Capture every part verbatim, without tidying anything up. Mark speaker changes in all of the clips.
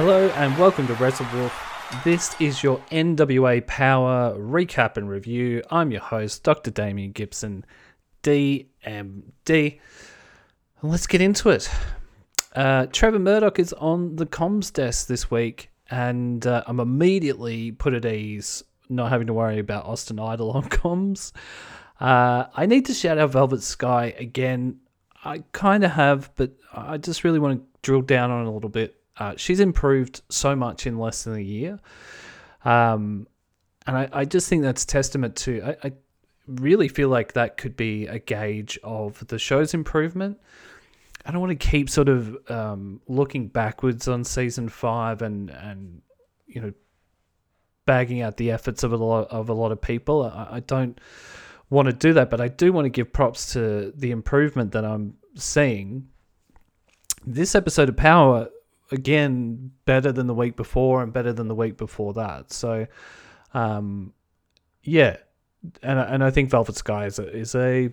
Speaker 1: Hello and welcome to WrestleWolf. This is your N W A Power recap and review. I'm your host, Doctor Damien Gibson, D M D. And let's get into it. Uh, Trevor Murdoch is on the comms desk this week, and uh, I'm immediately put at ease not having to worry about Austin Idol on comms. Uh, I need to shout out Velvet Sky again. I kind of have, but I just really want to drill down on it a little bit. Uh, she's improved so much in less than a year. Um, and I, I just think that's testament to, I, I really feel like that could be a gauge of the show's improvement. I don't want to keep sort of um, looking backwards on season five and, and, you know, bagging out the efforts of a lot of a lot of people. I, I don't want to do that, but I do want to give props to the improvement that I'm seeing. This episode of Power, again, better than the week before and better than the week before that. So, um, yeah, and and I think Velvet Sky is a, is a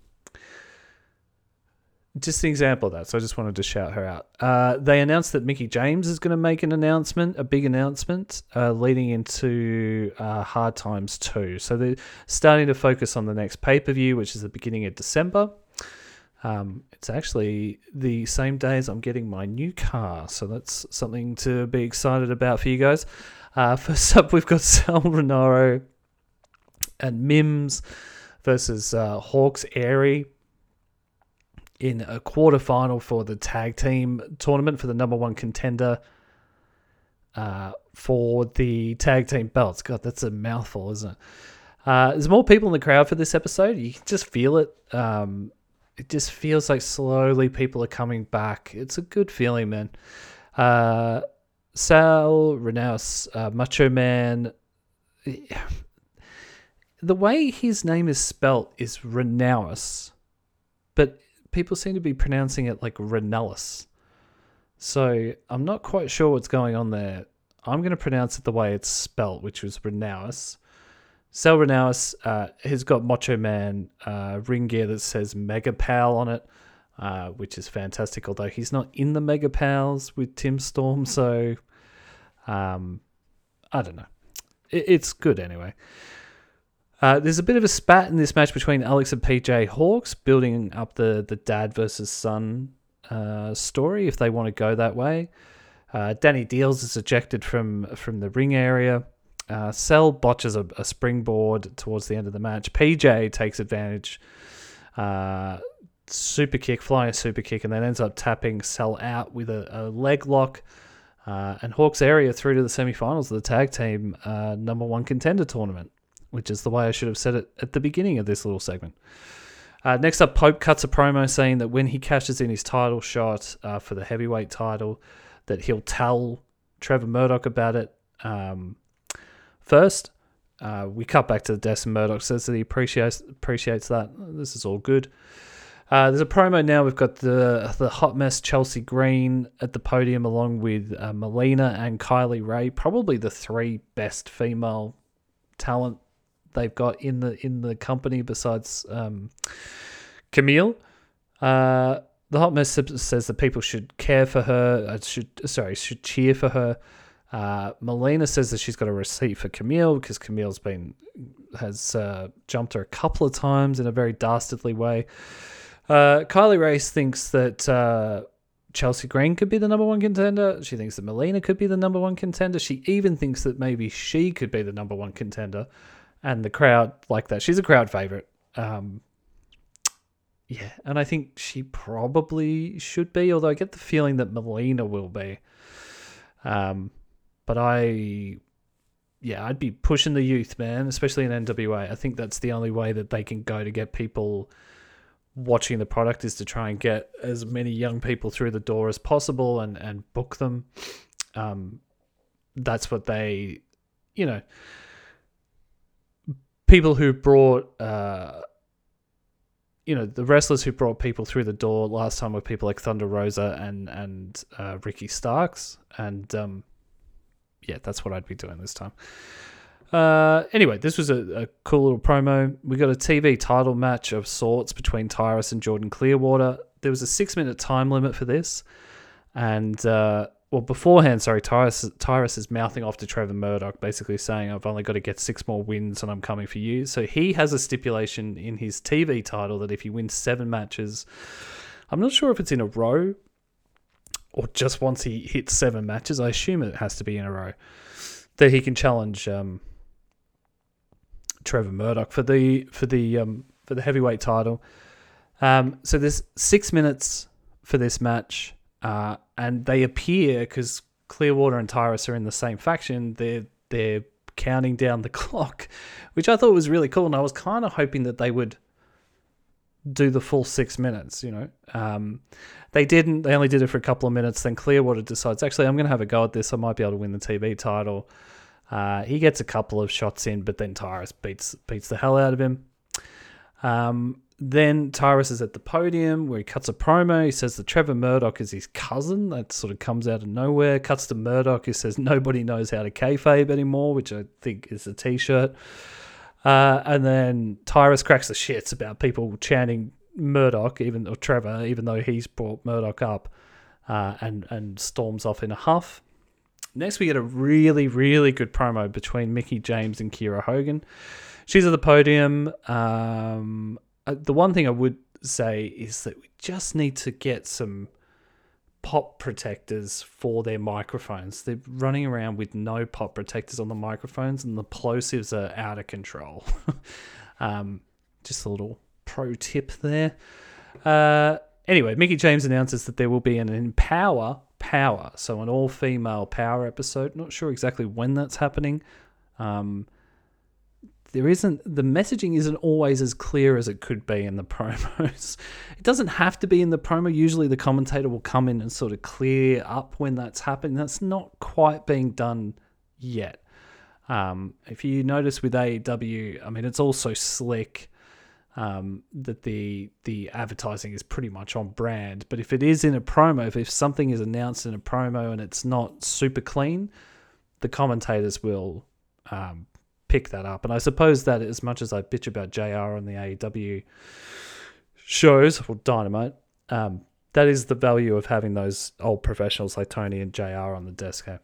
Speaker 1: just an example of that. So I just wanted to shout her out. Uh, they announced that Mickie James is going to make an announcement, a big announcement, uh, leading into uh, Hard Times two. So they're starting to focus on the next pay-per-view, which is the beginning of December. Um, it's actually the same day as I'm getting my new car, so that's something to be excited about for you guys. Uh, first up, we've got Sal Rinauro and Mims versus uh, Hawks Aerie in a quarterfinal for the tag team tournament for the number one contender uh, for the tag team belts. God, that's a mouthful, isn't it? Uh, there's more people in the crowd for this episode. You can just feel it. Um, It just feels like slowly people are coming back. It's a good feeling, man. Uh, Sal, Rinaus, uh, Macho Man. The way his name is spelt is Rinaus, but people seem to be pronouncing it like Rinellis. So I'm not quite sure what's going on there. I'm going to pronounce it the way it's spelt, which was Rinaus. Sal Rinaus uh, has got Macho Man uh, ring gear that says Mega Pal on it, uh, which is fantastic, although he's not in the Mega Pals with Tim Storm, so um, I don't know. It, it's good anyway. Uh, there's a bit of a spat in this match between Alex and P J Hawks, building up the, the dad versus son uh, story, if they want to go that way. Uh, Danny Deals is ejected from, from the ring area. Uh, Sal botches a, a springboard towards the end of the match. P J takes advantage, uh, super kick, flying a super kick, and then ends up tapping Sal out with a, a leg lock. Uh, and Hawks Aerie through to the semifinals of the tag team uh, number one contender tournament, which is the way I should have said it at the beginning of this little segment. Uh, next up, Pope cuts a promo saying that when he cashes in his title shot uh, for the heavyweight title, that he'll tell Trevor Murdoch about it. Um, First, uh, we cut back to the desk and Murdoch says that he appreciates appreciates that. This is all good. Uh, there's a promo now. We've got the the hot mess Chelsea Green at the podium along with uh, Melina and Kylie Ray, probably the three best female talent they've got in the in the company besides um, Camille. Uh, the hot mess says that people should care for her. Uh, should sorry should cheer for her. Uh, Melina says that she's got a receipt for Camille because Camille's been has uh, jumped her a couple of times in a very dastardly way. Uh, Kylie Race thinks that uh, Chelsea Green could be the number one contender. She thinks that Melina could be the number one contender. She even thinks that maybe she could be the number one contender, and the crowd like that. She's a crowd favorite. Um, yeah, and I think she probably should be, although I get the feeling that Melina will be. Um, But I, yeah, I'd be pushing the youth, man, especially in N W A. I think that's the only way that they can go to get people watching the product is to try and get as many young people through the door as possible and, and book them. Um, that's what they, you know, people who brought, uh, you know, the wrestlers who brought people through the door last time were people like Thunder Rosa and, and uh, Ricky Starks. And, um, yeah, that's what I'd be doing this time. Uh, anyway, this was a, a cool little promo. We got a T V title match of sorts between Tyrus and Jordan Clearwater. There was a six-minute time limit for this. And, uh, well, beforehand, sorry, Tyrus, Tyrus is mouthing off to Trevor Murdoch, basically saying, I've only got to get six more wins and I'm coming for you. So he has a stipulation in his T V title that if he wins seven matches, I'm not sure if it's in a row or just once he hits seven matches, I assume it has to be in a row, that he can challenge um, Trevor Murdoch for the for the um, for the heavyweight title. Um, so there's six minutes for this match. Uh, and they appear, because Clearwater and Tyrus are in the same faction, they're, they're counting down the clock, which I thought was really cool. And I was kind of hoping that they would do the full six minutes, you know. Um, they didn't. They only did it for a couple of minutes. Then Clearwater decides, actually, I'm going to have a go at this. I might be able to win the T V title. Uh, he gets a couple of shots in, but then Tyrus beats beats the hell out of him. Um, Then Tyrus is at the podium where he cuts a promo. He says that Trevor Murdoch is his cousin. That sort of comes out of nowhere. Cuts to Murdoch, who says nobody knows how to kayfabe anymore, which I think is a t-shirt. Uh, and then Tyrus cracks the shits about people chanting Murdoch, even or Trevor, even though he's brought Murdoch up, uh, and, and storms off in a huff. Next, we get a really, really good promo between Mickie James and Kiera Hogan. She's at the podium. Um... Uh, the one thing I would say is that we just need to get some pop protectors for their microphones. They're running around with no pop protectors on the microphones, and the plosives are out of control. um, just a little pro tip there. Uh, anyway, Mickie James announces that there will be an Empower Power, so an all-female Power episode. Not sure exactly when that's happening. Um, There isn't the messaging isn't always as clear as it could be in the promos. It doesn't have to be in the promo. Usually the commentator will come in and sort of clear up when that's happening. That's not quite being done yet. Um, if you notice with A E W, I mean, it's all so slick um, that the the advertising is pretty much on brand. But if it is in a promo, if, if something is announced in a promo and it's not super clean, the commentators will um, pick that up. And I suppose that as much as I bitch about J R on the A E W shows, or Dynamite, um, that is the value of having those old professionals like Tony and J R on the desk here.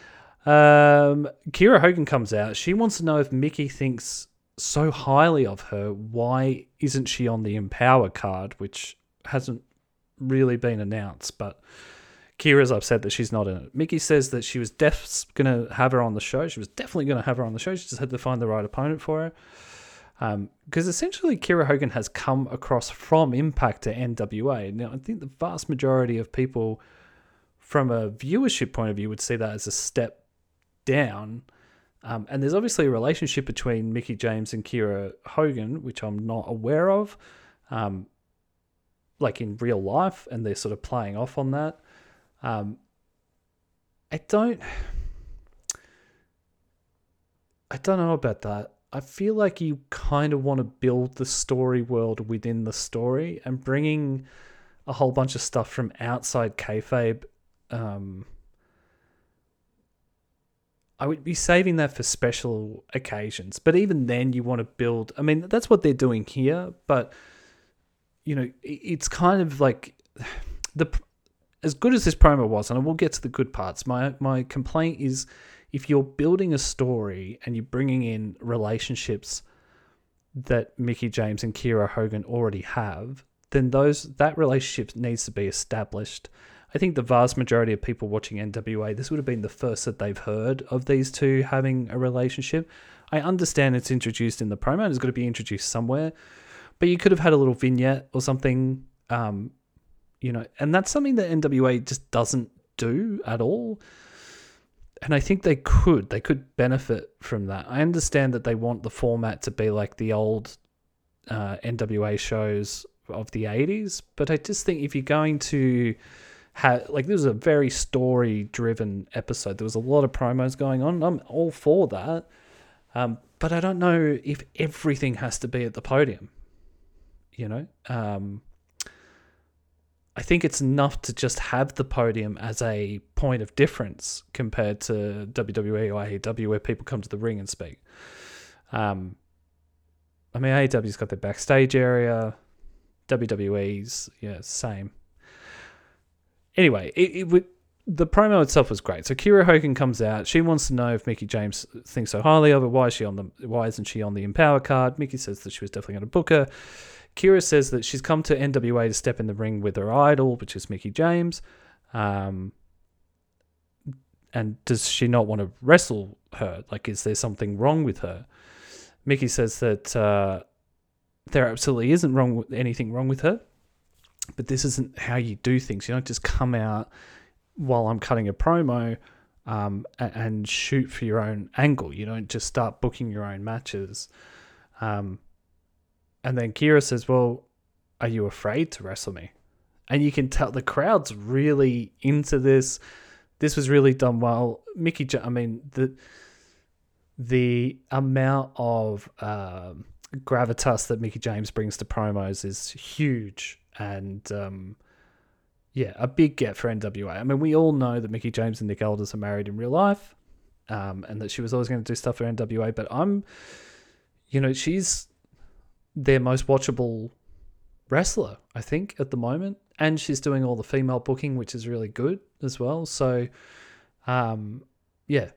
Speaker 1: Um, Kiera Hogan comes out. She wants to know if Mickie thinks so highly of her, why isn't she on the Empower card, which hasn't really been announced, but Kiera's upset that she's not in it. Mickie says that she was def- going to have her on the show. She was definitely going to have her on the show. She just had to find the right opponent for her. Because um, essentially Kiera Hogan has come across from Impact to N W A. Now, I think the vast majority of people from a viewership point of view would see that as a step down. Um, and there's obviously a relationship between Mickie James and Kiera Hogan, which I'm not aware of, um, like in real life, and they're sort of playing off on that. Um, I don't, I don't know about that. I feel like you kind of want to build the story world within the story, and bringing a whole bunch of stuff from outside kayfabe. Um, I would be saving that for special occasions, but even then you want to build, I mean, that's what they're doing here, but you know, it's kind of like the, as good as this promo was, and we'll get to the good parts, my my complaint is if you're building a story and you're bringing in relationships that Mickie James and Kiera Hogan already have, then those that relationship needs to be established. I think the vast majority of people watching N W A, this would have been the first that they've heard of these two having a relationship. I understand it's introduced in the promo, and it's got to be introduced somewhere, but you could have had a little vignette or something, um, you know, and that's something that N W A just doesn't do at all. And I think they could. They could benefit from that. I understand that they want the format to be like the old uh, N W A shows of the eighties, but I just think if you're going to have, like, this was a very story-driven episode. There was a lot of promos going on. I'm all for that. Um, but I don't know if everything has to be at the podium, you know? Um, I think it's enough to just have the podium as a point of difference compared to W W E or A E W, where people come to the ring and speak. Um, I mean, A E W's got their backstage area. W W E's, yeah, same. Anyway, it, it would, the promo itself was great. So Kira Hogan comes out. She wants to know if Mickie James thinks so highly of her. Why is she on the? Why isn't she on the Empower card? Mickie says that she was definitely going to book her. Kira says that she's come to N W A to step in the ring with her idol, which is Mickie James. Um, and does she not want to wrestle her? Like, is there something wrong with her? Mickie says that uh, there absolutely isn't wrong with anything wrong with her, but this isn't how you do things. You don't just come out while I'm cutting a promo um, and, and shoot for your own angle. You don't just start booking your own matches. Um, and then Kira says, well, are you afraid to wrestle me? And you can tell the crowd's really into this. This was really done well. Mickie, I mean, the the amount of um, gravitas that Mickie James brings to promos is huge. And um, yeah, a big get for N W A. I mean, we all know that Mickie James and Nick Aldis are married in real life, um, and that she was always going to do stuff for N W A. But I'm, you know, she's their most watchable wrestler, I think, at the moment. And she's doing all the female booking, which is really good as well. So, um, yeah.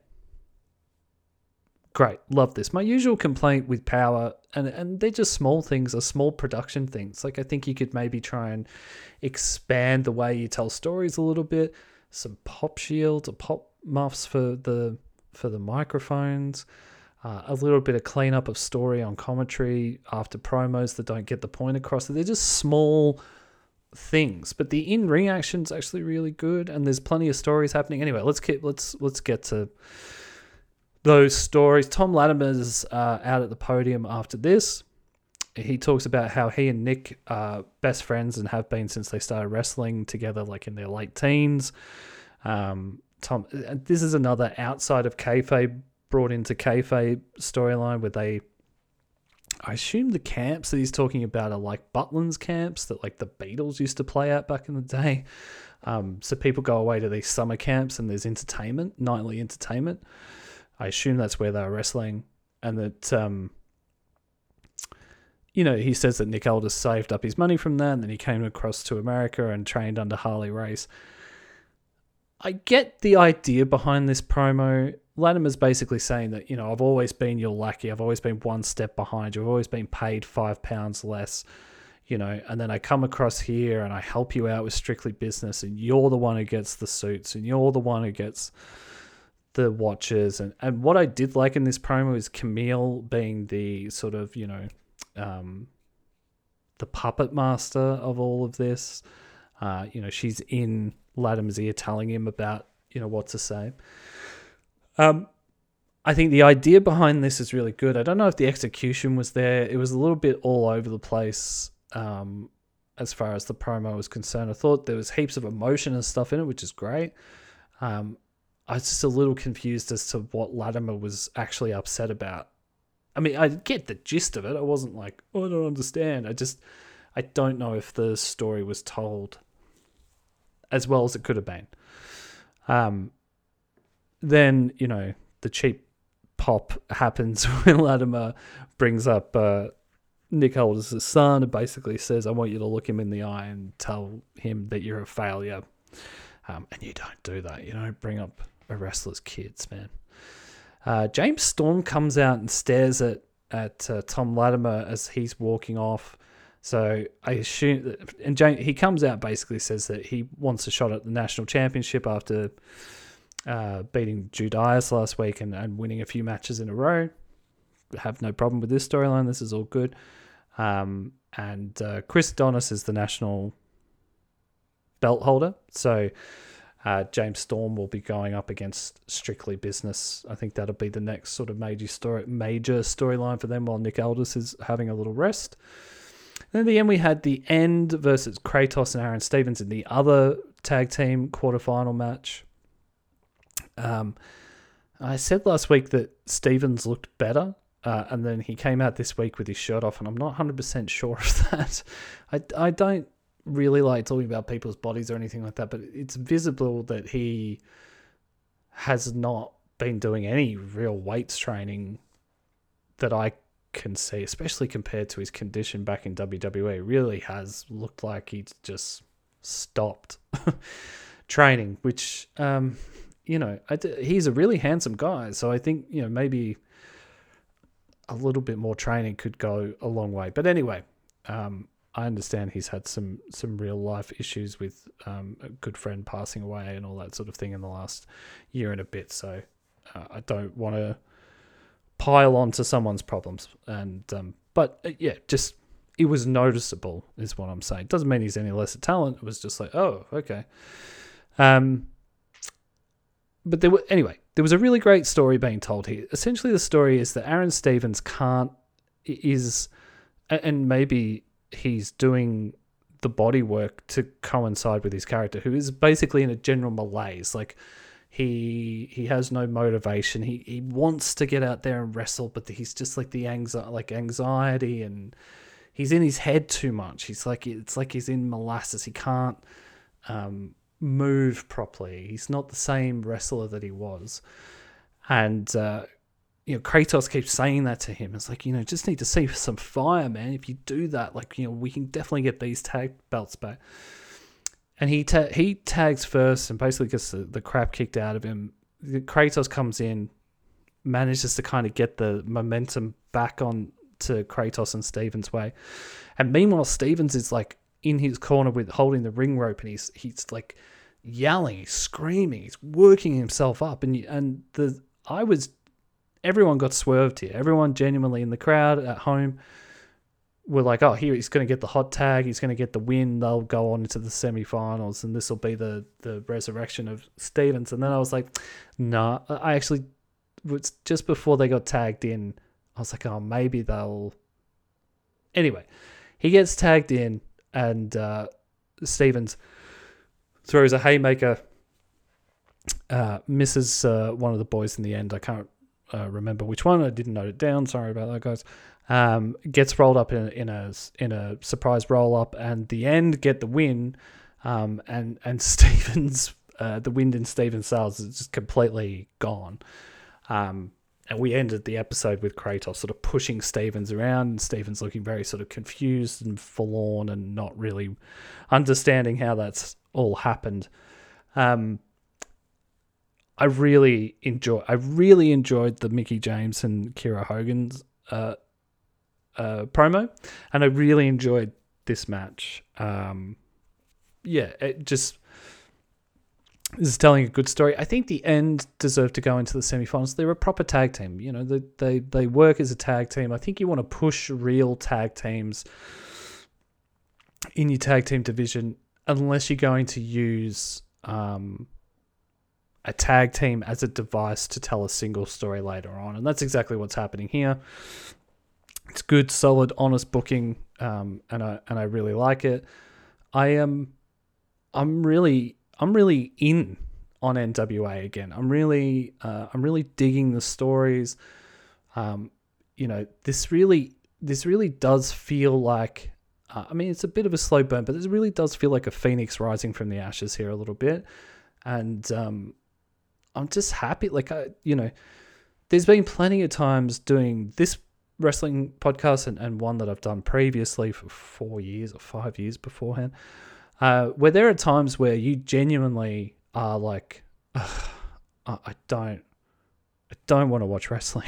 Speaker 1: Great. Love this. My usual complaint with Power, and, and they're just small things, are small production things. Like, I think you could maybe try and expand the way you tell stories a little bit. Some pop shields or pop muffs for the for the microphones. Uh, a little bit of cleanup of story on commentary after promos that don't get the point across. They're just small things, but the in-ring action's actually really good, and there's plenty of stories happening. Anyway, let's keep let's let's get to those stories. Tom Latimer's uh, out at the podium after this. He talks about how he and Nick are best friends and have been since they started wrestling together, like in their late teens. Um, Tom, this is another outside of kayfabe, brought into kayfabe storyline where they, I assume the camps that he's talking about are like Butlin's camps that like the Beatles used to play at back in the day. Um, so people go away to these summer camps and there's entertainment, nightly entertainment. I assume that's where they're wrestling, and that, um, you know, he says that Nick Aldis saved up his money from that, and then he came across to America and trained under Harley Race. I get the idea behind this promo. Latimer's basically saying that, you know, I've always been your lackey. I've always been one step behind you. I've always been paid five pounds less, you know, and then I come across here and I help you out with strictly business, and you're the one who gets the suits, and you're the one who gets the watches. And, and what I did like in this promo is Camille being the sort of, you know, um, the puppet master of all of this. Uh, you know, she's in Latimer's ear telling him about, you know, what to say. Um, I think the idea behind this is really good. I don't know if the execution was there. It was a little bit all over the place um, as far as the promo was concerned. I thought there was heaps of emotion and stuff in it, which is great. Um, I was just a little confused as to what Latimer was actually upset about. I mean, I get the gist of it. I wasn't like, oh, I don't understand. I just, I don't know if the story was told as well as it could have been. Um, then, you know, the cheap pop happens when Latimer brings up uh, Nick Aldis' son and basically says, I want you to look him in the eye and tell him that you're a failure. Um, and you don't do that. You don't bring up a wrestler's kids, man. Uh, James Storm comes out and stares at, at uh, Tom Latimer as he's walking off. So I assume that, and James, he comes out basically says that he wants a shot at the national championship after uh, beating Judias last week and, and winning a few matches in a row. Have no problem with this storyline. This is all good. Um, and uh, Chris Adonis is the national belt holder. So uh, James Storm will be going up against Strictly Business. I think that'll be the next sort of major story, major storyline for them while Nick Aldis is having a little rest. And in the end, we had the End versus Kratos and Aaron Stevens in the other tag team quarterfinal match. Um, I said last week that Stevens looked better, uh, and then he came out this week with his shirt off, and I'm not one hundred percent sure of that. I, I don't really like talking about people's bodies or anything like that, but it's visible that he has not been doing any real weights training that I can see, especially compared to his condition back in W W E. It really has looked like he's just stopped. training, which, um, you know, I d- he's a really handsome guy. So I think, you know, maybe a little bit more training could go a long way. But anyway, um, I understand he's had some some real life issues with um, a good friend passing away and all that sort of thing in the last year and a bit. So uh, I don't want to pile on to someone's problems. And um, but uh, yeah, just it was noticeable, is what I'm saying. Doesn't mean he's any less a talent. It was just like, oh, okay. Um, but there were anyway. There was a really great story being told here. Essentially, the story is that Aaron Stevens can't is, and maybe he's doing the body work to coincide with his character, who is basically in a general malaise. Like he he has no motivation. He he wants to get out there and wrestle, but he's just like the anxiety, like anxiety, and he's in his head too much. He's like it's like he's in molasses. He can't um, move properly. He's not the same wrestler that he was, and. Uh, You know, Kratos keeps saying that to him. It's like, you know, just need to see some fire, man. If you do that, like, you know, we can definitely get these tag belts back. And he ta- he tags first and basically gets the, the crap kicked out of him. Kratos comes in, manages to kind of get the momentum back on to Kratos and Stevens' way. And meanwhile, Stevens is like in his corner with holding the ring rope, and he's he's like yelling, he's screaming, he's working himself up. And and the I was. Everyone got swerved here. Everyone genuinely in the crowd at home were like, oh, here he's going to get the hot tag. He's going to get the win. They'll go on into the semifinals, and this will be the, the resurrection of Stevens. And then I was like, no, nah. I actually, was just before they got tagged in, I was like, oh, maybe they'll. Anyway, he gets tagged in, and uh, Stevens throws a haymaker, uh, misses uh, one of the boys in the end. I can't Uh, remember which one. I didn't note it down. Sorry about that, guys. Um, gets rolled up in, in a in a surprise roll up, and the end get the win. Um, and and Stevens, uh, the wind in Stevens' sails is just completely gone. Um, and we ended the episode with Kratos sort of pushing Stevens around, and Stevens looking very sort of confused and forlorn, and not really understanding how that's all happened. Um. I really enjoy. I really enjoyed the Mickie James and Kiera Hogan's uh, uh, promo, and I really enjoyed this match. Um, yeah, it just this is telling a good story. I think the end deserved to go into the semifinals. They're a proper tag team. You know, they they they work as a tag team. I think you want to push real tag teams in your tag team division, unless you're going to use. Um, a tag team as a device to tell a single story later on. And that's exactly what's happening here. It's good, solid, honest booking, um, and I and I really like it. I am I'm really I'm really in on N W A again. I'm really uh, I'm really digging the stories. Um, you know, this really this really does feel like uh, I mean, it's a bit of a slow burn, but this really does feel like a phoenix rising from the ashes here a little bit. And um I'm just happy. Like, I, you know, there's been plenty of times doing this wrestling podcast and, and one that I've done previously for four years or five years beforehand, uh, where there are times where you genuinely are like, I don't, I don't want to watch wrestling.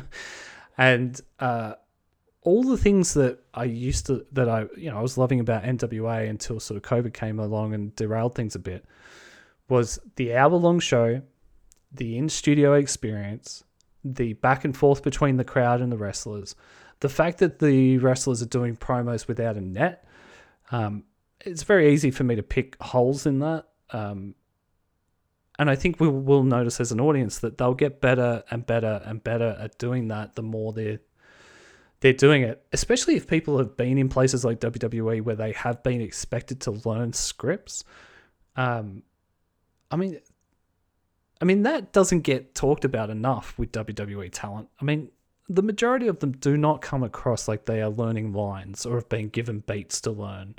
Speaker 1: And uh, all the things that I used to, that I, you know, I was loving about N W A until sort of COVID came along and derailed things a bit, was the hour-long show, the in-studio experience, the back and forth between the crowd and the wrestlers, the fact that the wrestlers are doing promos without a net. Um, it's very easy for me to pick holes in that. Um, and I think we'll, we'll notice as an audience that they'll get better and better and better at doing that the more they're, they're doing it, especially if people have been in places like W W E where they have been expected to learn scripts. Um, I mean... I mean, that doesn't get talked about enough with W W E talent. I mean, the majority of them do not come across like they are learning lines or have been given beats to learn.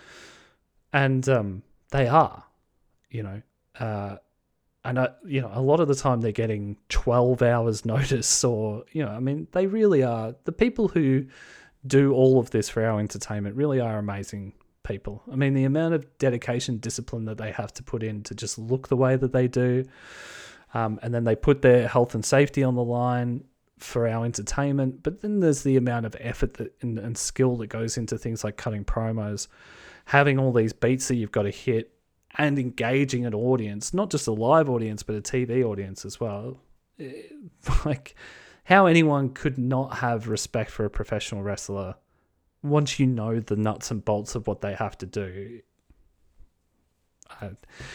Speaker 1: And um, they are, you know. Uh, and, I, you know, a lot of the time they're getting twelve hours notice or, you know, I mean, they really are. The people who do all of this for our entertainment really are amazing people. I mean, the amount of dedication, discipline that they have to put in to just look the way that they do, um, and then they put their health and safety on the line for our entertainment. But then there's the amount of effort that and, and skill that goes into things like cutting promos, having all these beats that you've got to hit, and engaging an audience, not just a live audience, but a T V audience as well. Like, how anyone could not have respect for a professional wrestler once you know the nuts and bolts of what they have to do. I,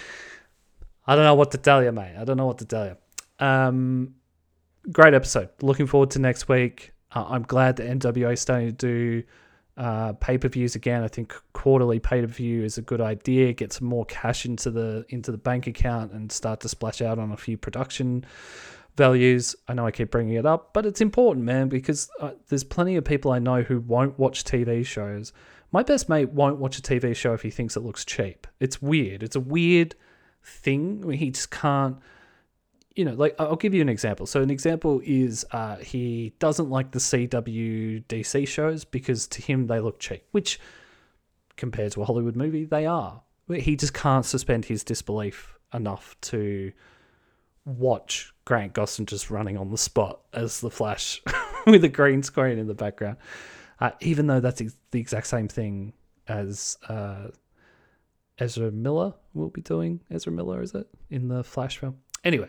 Speaker 1: I don't know what to tell you, mate. I don't know what to tell you. Um, great episode. Looking forward to next week. Uh, I'm glad that N W A is starting to do uh, pay-per-views again. I think quarterly pay-per-view is a good idea. Get some more cash into the into the bank account and start to splash out on a few production values. I know I keep bringing it up, but it's important, man, because uh, there's plenty of people I know who won't watch T V shows. My best mate won't watch a T V show if he thinks it looks cheap. It's weird. It's a weird thing. I mean, he just can't, you know, like, I'll give you an example. So an example is uh, he doesn't like the C W D C shows because to him they look cheap, which compared to a Hollywood movie, they are. He just can't suspend his disbelief enough to watch Grant Gustin just running on the spot as the Flash with a green screen in the background, uh, even though that's ex- the exact same thing as uh, Ezra Miller will be doing. Ezra Miller, is it, in the Flash film? Anyway,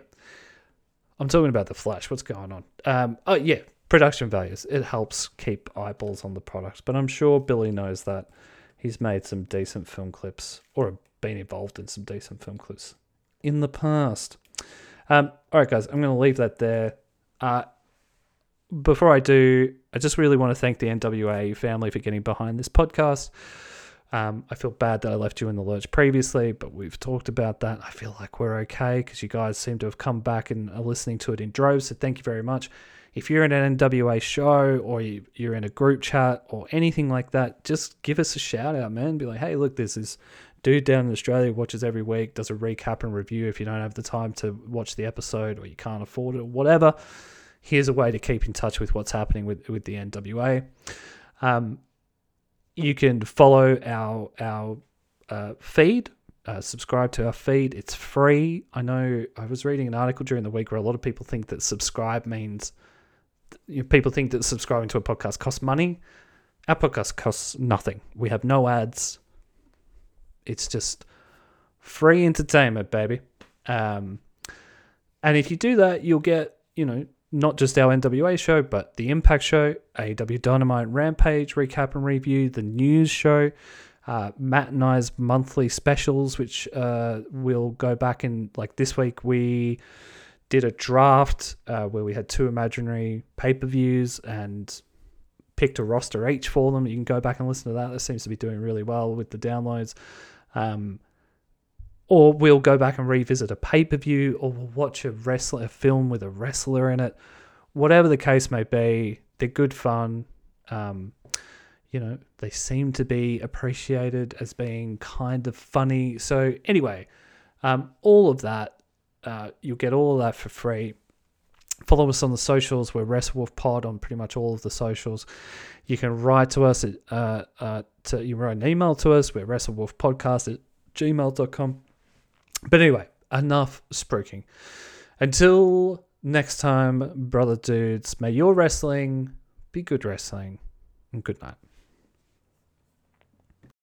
Speaker 1: I'm talking about the Flash. What's going on? Um, oh, yeah, production values. It helps keep eyeballs on the product, but I'm sure Billy knows that. He's made some decent film clips, or been involved in some decent film clips in the past. Um, all right, guys, I'm going to leave that there. Uh, before I do, I just really want to thank the N W A family for getting behind this podcast. Um, I feel bad that I left you in the lurch previously, but we've talked about that. I feel like we're okay because you guys seem to have come back and are listening to it in droves, so thank you very much. If you're in an N W A show or you, you're in a group chat or anything like that, just give us a shout out, man. Be like, hey, look, this is dude down in Australia, watches every week, does a recap and review if you don't have the time to watch the episode or you can't afford it or whatever. Here's a way to keep in touch with what's happening with, with the N W A. Um, you can follow our our uh, feed, uh, subscribe to our feed. It's free. I know I was reading an article during the week where a lot of people think that subscribe means, you know, people think that subscribing to a podcast costs money. Our podcast costs nothing. We have no ads. It's just free entertainment, baby. Um, and if you do that, you'll get, you know, not just our N W A show, but the Impact show, A E W Dynamite Rampage, recap and review, the news show, uh, Matt and I's monthly specials, which uh, we'll go back and, like this week, we did a draft uh, where we had two imaginary pay-per-views and picked a roster each for them. You can go back and listen to that. That seems to be doing really well with the downloads. Um, or we'll go back and revisit a pay-per-view, or we'll watch a wrestler, a film with a wrestler in it. Whatever the case may be, they're good fun. Um, you know, they seem to be appreciated as being kind of funny. So anyway, um, all of that, uh, you'll get all of that for free. Follow us on the socials. We're WrestleWolf Pod on pretty much all of the socials. You can write to us at, uh, uh, to, you write an email to us. We're WrestleWolfPodcast at gmail dot com. But anyway, enough spruiking. Until next time, brother dudes, may your wrestling be good wrestling, and good night.